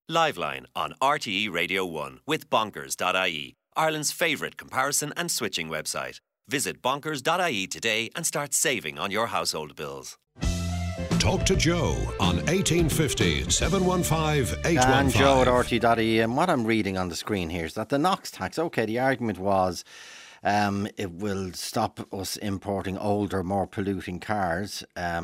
Liveline on RTE Radio 1 with Bonkers.ie, Ireland's favourite comparison and switching website. Visit Bonkers.ie today and start saving on your household bills. Talk to Joe on 1850 715 815. And Joe at RTE. And what I'm reading on the screen here is that the NOx tax, OK, the argument was it will stop us importing older, more polluting cars.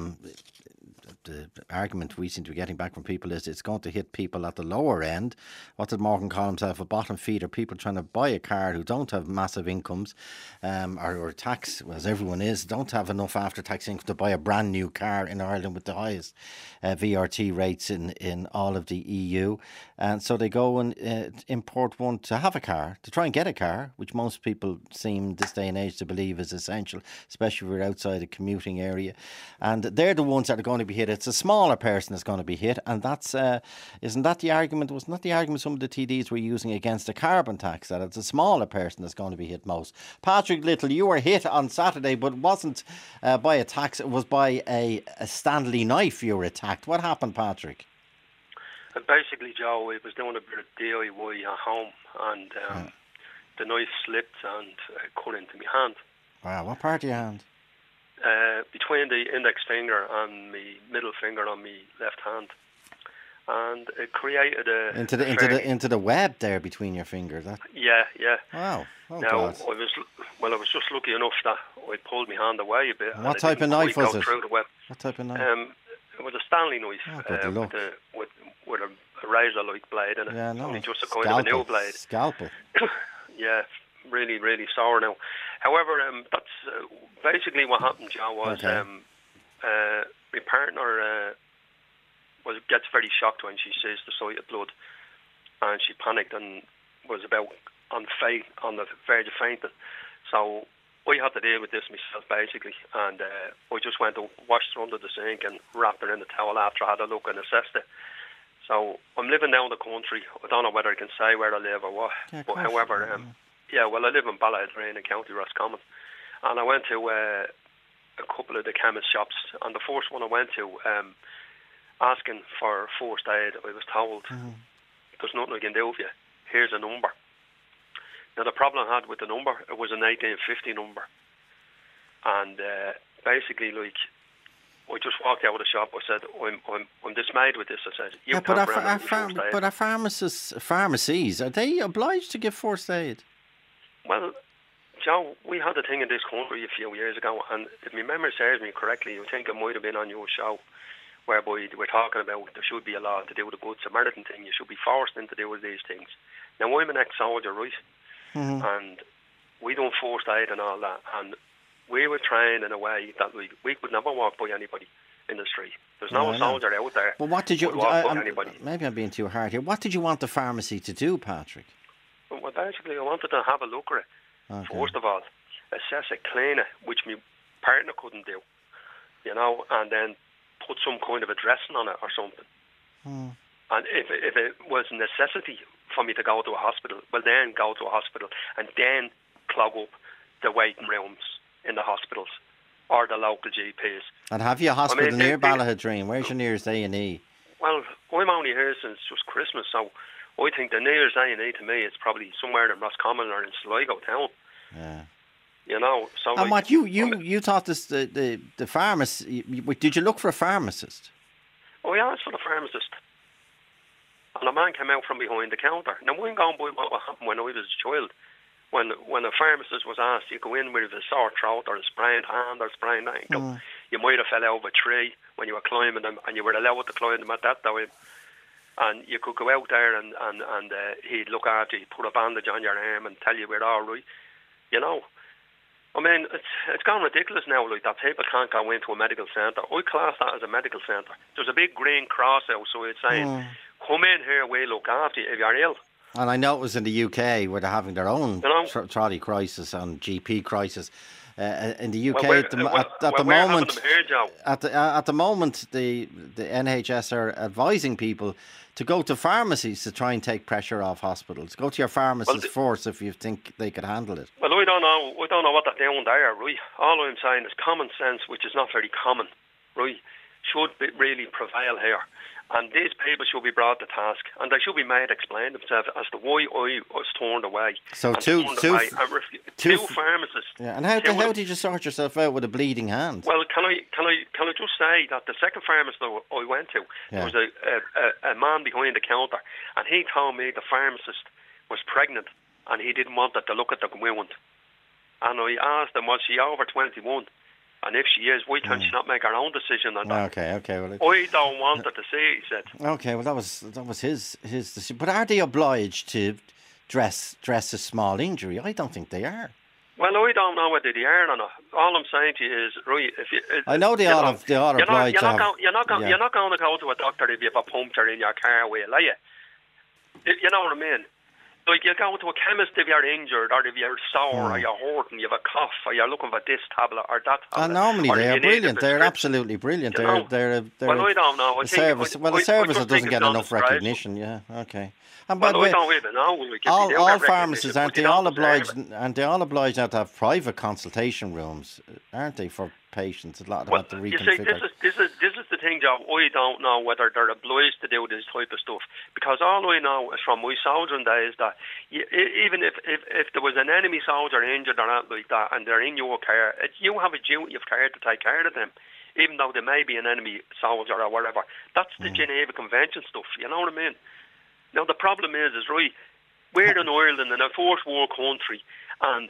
The argument we seem to be getting back from people is it's going to hit people at the lower end. What did Morgan call himself? A bottom feeder. People trying to buy a car who don't have massive incomes or tax, as everyone is, don't have enough after-tax income to buy a brand new car in Ireland with the highest VRT rates in all of the EU. And so they go and import one to have a car, to try and get a car, which most people seem this day and age to believe is essential, especially if we're outside a commuting area. And they're the ones that are going to be hit. It's a smaller person that's going to be hit, and that's isn't that the argument? Wasn't that the argument some of the TDs were using against the carbon tax, that it's a smaller person that's going to be hit most? Patrick Little, you were hit on Saturday, but it wasn't by a tax, it was by a Stanley knife you were attacked. What happened, Patrick? Basically, Joe, I was doing a bit of DIY at home, and the knife slipped and cut into my hand. Wow, what part of your hand? Between the index finger and my middle finger on my left hand, and it created a into the web there between your fingers. Yeah. Wow. Oh, now God. I was just lucky enough that I pulled my hand away a bit. And what type of knife was it? Through the web. What type of knife? It was a Stanley knife with a razor-like blade in it. Yeah, no. Only just a kind of a new blade. Scalpel. Yeah, really, really sore now. However, that's basically what happened, Joe, was my partner gets very shocked when she sees the sight of blood, and she panicked and was about on the verge of fainting. So I had to deal with this myself, basically, and I just went and washed her under the sink and wrapped her in the towel after I had a look and assessed it. So I'm living down the country. I don't know whether I can say where I live or what, but however, I live in Ballaghaderreen in County Roscommon, and I went to a couple of the chemist shops, and the first one I went to, asking for first aid, I was told, there's nothing I can do for you, here's a number. Now the problem I had with the number, it was an 1850 number, and basically, like, I just walked out of the shop. I said, I'm dismayed with this. I said, but our pharmacies, are they obliged to give first aid? Well, Joe, we had a thing in this country a few years ago, and if my memory serves me correctly, I think it might have been on your show, whereby we're talking about there should be a law to do the Good Samaritan thing. You should be forced into doing these things. Now, I'm an ex-soldier, right? And we done first aid and all that, and we were trained in a way that we could never walk by anybody in the street. There's no soldier out there. But what did you? Walk by anybody. Maybe I'm being too hard here. What did you want the pharmacy to do, Patrick? Well, basically, I wanted to have a look at it. First of all, assess it, clean it, which my partner couldn't do, and then put some kind of a dressing on it or something. And if it was a necessity for me to go to a hospital, well, then go to a hospital and then clog up the waiting rooms in the hospitals or the local GPs. And have you a hospital near Ballaghaderreen? Where's your nearest A&E? Well, I'm only here since just Christmas, so I think the nearest A&E to me is probably somewhere in Roscommon or in Sligo town. Yeah. So and what you thought this the pharmacist? Did you look for a pharmacist? Oh, yeah, I asked for the pharmacist, and a man came out from behind the counter. Now, I'm going by what happened when I was a child. When a pharmacist was asked, you go in with a sore throat or a sprained hand or a sprained ankle, you might have fell over a tree when you were climbing them, and you were allowed to climb them at that time. And you could go out there and he'd look after you, put a bandage on your arm and tell you we're all right. I mean, it's gone ridiculous now, like, that people can't go into a medical centre. I class that as a medical centre. There's a big green cross outside saying, come in here, we'll look after you if you're ill. And I know it was in the UK where they're having their own trolley crisis and GP crisis. In the UK, at the moment, the NHS are advising people to go to pharmacies to try and take pressure off hospitals. Go to your pharmacist first if you think they could handle it. Well, I don't know what they're doing there, right? All I'm saying is common sense, which is not very common, right, should really prevail here. And these people should be brought to task, and they should be made explain themselves as to why I was turned away. So two pharmacists. Yeah, and how did you sort yourself out with a bleeding hand? Well, can I just say that the second pharmacist I went to, there was a man behind the counter, and he told me the pharmacist was pregnant, and he didn't want her to look at the wound. And I asked him, was she over 21? And if she is, why can't she not make her own decision on that? Okay. Well, I don't want her to see, he said. Okay, well that was his decision. But are they obliged to dress a small injury? I don't think they are. Well, I don't know whether they are or not. All I'm saying to you is, right, I know they are obliged to have... You're not going to go to a doctor if you have a puncture in your car wheel, are you? You know what I mean? Like, you go to a chemist if you're injured, or if you're sore, or you're hurting, you have a cough, or you're looking for this tablet or that tablet. And normally they are brilliant. They're absolutely brilliant. They're well, I don't know. A service that doesn't get enough recognition. Yeah, okay. And by the way, I don't even know. All pharmacists aren't they all obliged now to have private consultation rooms, aren't they, for patients? A lot about the reconfigure. You see, this is the thing, Joe. I don't know whether they're obliged to do this type of stuff, because all I know is from my soldiering days that even if there was an enemy soldier injured or not like that, and they're in your care, you have a duty of care to take care of them, even though they may be an enemy soldier or whatever. That's the Geneva Convention stuff. You know what I mean? Now the problem is right, we're in Ireland, in a first world country, and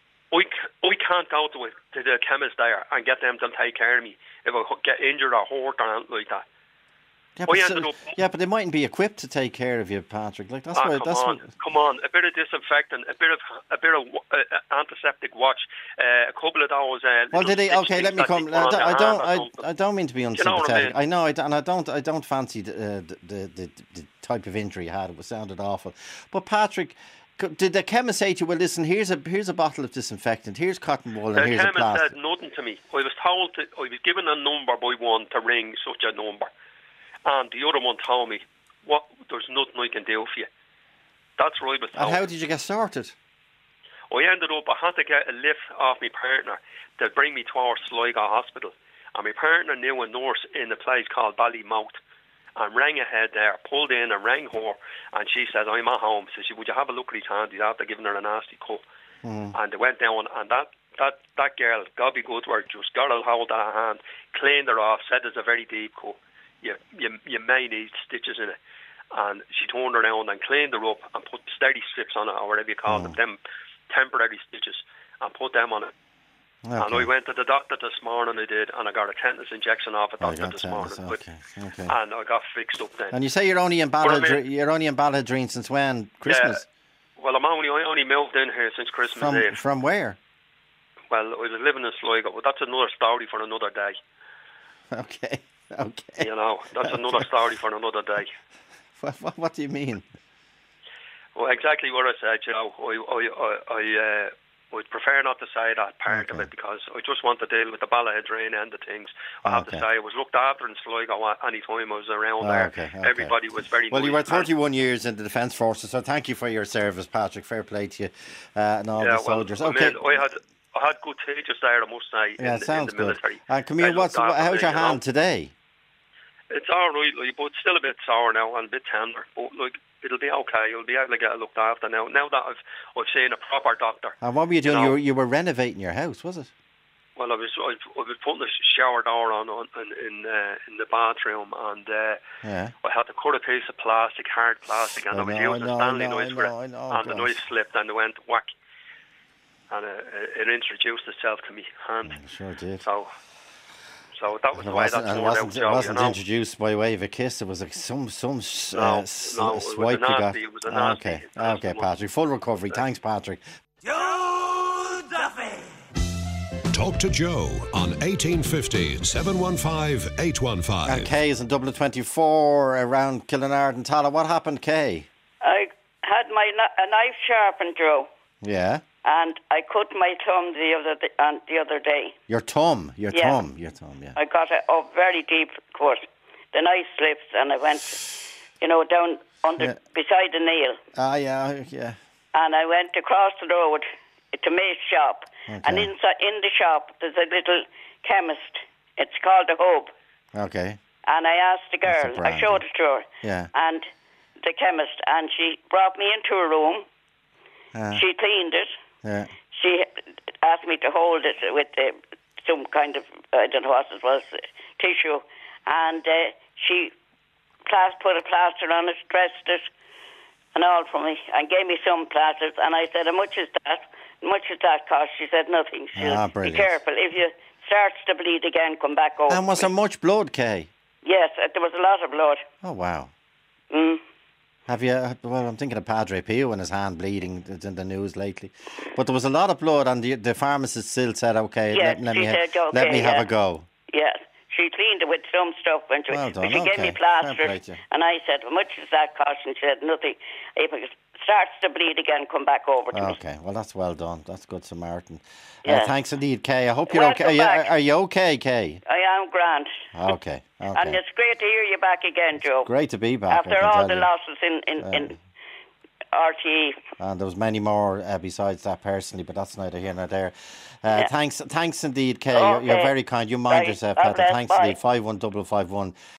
I can't go to the chemist there and get them to take care of me if I get injured or hurt or anything like that. But they mightn't be equipped to take care of you, Patrick. Like come on, a bit of disinfectant, a bit of antiseptic wash, a couple of those. Well, did they? Okay, let me come. I don't mean to be unsympathetic. You know what I mean? I don't fancy the type of injury you had. It sounded awful. But Patrick, did the chemist say to you, well, listen, here's a bottle of disinfectant, here's cotton wool, and here's a plastic? The chemist said nothing to me. I was told I was given a number by one to ring such a number, and the other one told me, there's nothing I can do for you. That's right. And how did you get sorted? I ended up, I had to get a lift off my partner to bring me towards Sligo Hospital, and my partner knew a nurse in a place called Ballymouth, and rang ahead there, pulled in and rang her, and she said, I'm at home. So she, would you have a look at his hand? He's after giving her a nasty cut. And they went down, and that girl, God be good to her, just got a hold of her hand, cleaned her off, said it's a very deep cut. You may need stitches in it. And she turned her around and cleaned her up and put steady strips on it, or whatever you call them temporary stitches, and put them on it. Okay. And I went to the doctor this morning, and I got a tetanus injection off a doctor this morning. Okay. And I got fixed up then. And you say you're only in Balladreen since when? Christmas? Well, I only moved in here since Christmas Eve. From where? Well, I was living in Sligo, but that's another story for another day. Okay. You know, that's another story for another day. What do you mean? Well, exactly what I said, you know. I would prefer not to say that part of it, because I just want to deal with the Balladreen end of things. I have to say, I was looked after in Sligo any time I was around there. Okay. Everybody was very Well, nice. you were 31 years in the Defence Forces, so thank you for your service, Patrick. Fair play to you and all the soldiers. I had good teachers there, I must say, in the military. Camille, how's your hand today? It's all right, but it's still a bit sore now and a bit tender. But it'll be okay. You'll be able to get it looked after now. Now that I've seen a proper doctor. And what were you doing? You were renovating your house, was it? Well, I was putting a shower door on in the bathroom, and I had to cut a piece of plastic, hard plastic, and I was using a Stanley knife for it, and the knife slipped and it went whack, and it introduced itself to me hand. Sure did. So that was the way that turned out. It wasn't introduced by way of a kiss. It was like some swipe you got. It was a nasty. Okay, Patrick. Full recovery. Thanks, Patrick. Joe Duffy. Talk to Joe on 1850 715 815. And Kay is in Dublin 24 around Killinard and Tala. What happened, Kay? I had a knife sharpened, Joe. Yeah. And I cut my thumb the other day. Your thumb, yeah. I got a very deep cut. The knife slipped, and I went, down beside the nail. Yeah. And I went across the road to May's shop. Okay. And in the shop, there's a little chemist. It's called a Hub. Okay. And I asked the girl, I showed it to her, and the chemist, and she brought me into a room. She cleaned it. She asked me to hold it with some kind of, I don't know what it was, tissue. And she put a plaster on it, dressed it, and all for me, and gave me some plasters. And I said, how much is that? How much does that cost? She said, nothing. She said, be careful. If you starts to bleed again, come back over. And was there much blood, Kay? Yes, there was a lot of blood. Oh, wow. Mm. Have you, well, I'm thinking of Padre Pio and his hand bleeding. It's in the news lately. But there was a lot of blood, and the pharmacist still said, okay, yes, let me have a go. Yes, she cleaned it with some stuff. And she gave me plasters, and I said, how much does that cost? And she said, nothing. If it starts to bleed again, come back over to me. Okay, well, that's well done. That's good Samaritan. Yes. Thanks indeed, Kay. I hope you're okay. Are you okay, Kay? I am grand. Okay. And it's great to hear you back again, Joe. Great to be back. After all the losses in RTE. And there was many more besides that personally, but that's neither here nor there. Thanks indeed, Kay. Okay. You're very kind. You mind yourself, Peter. Thanks indeed. 51551.